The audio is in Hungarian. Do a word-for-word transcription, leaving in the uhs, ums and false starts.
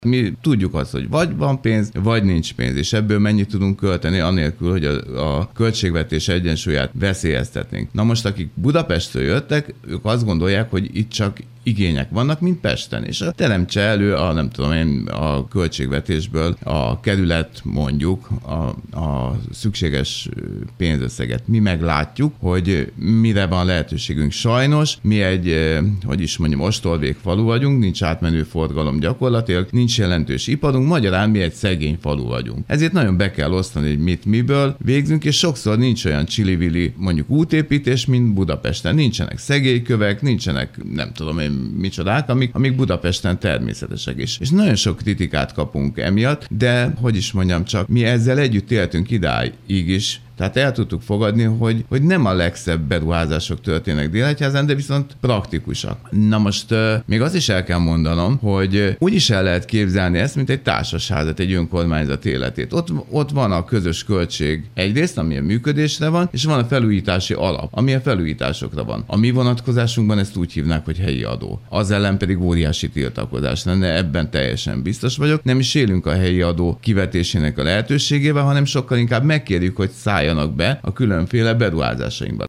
Mi tudjuk azt, hogy vagy van pénz, vagy nincs pénz, és ebből mennyit tudunk költeni, anélkül, hogy a, a költségvetés egyensúlyát veszélyeztetnénk. Na most, akik Budapestről jöttek, ők azt gondolják, hogy itt csak igények vannak, mint Pesten, és teremtse elő a, nem tudom én, a költségvetésből a kerület mondjuk a, a szükséges pénzösszeget. Mi meglátjuk, hogy mire van lehetőségünk. Sajnos mi egy, hogy is mondjam, ostolvék falu vagyunk, nincs átmenő forgalom gyakorlatilag, nincs jelentős iparunk, magyarán mi egy szegény falu vagyunk. Ezért nagyon be kell osztani, hogy mit miből végzünk, és sokszor nincs olyan csili-vili mondjuk útépítés, mint Budapesten. Nincsenek szegélykövek, nincsenek, nem tudom én, micsodák, amik, amik Budapesten természetesek is. És nagyon sok kritikát kapunk emiatt, de hogy is mondjam, csak mi ezzel együtt éltünk idáig is, tehát el tudtuk fogadni, hogy, hogy nem a legszebb beruházások történnek Délegyházán, de viszont praktikusak. Na most uh, még azt is el kell mondanom, hogy uh, úgy is el lehet képzelni ezt, mint egy társasházat, egy önkormányzat életét. Ott, ott van a közös költség egyrészt, ami a működésre van, és van a felújítási alap, ami a felújításokra van. A mi vonatkozásunkban ezt úgy hívnák, hogy helyi adó. Az ellen pedig óriási tiltakozás lenne, ebben teljesen biztos vagyok. Nem is élünk a helyi adó kivetésének a lehetőségével, hanem sokkal inkább megkérjük, hogy szálljon be a különféle beruházásainkba.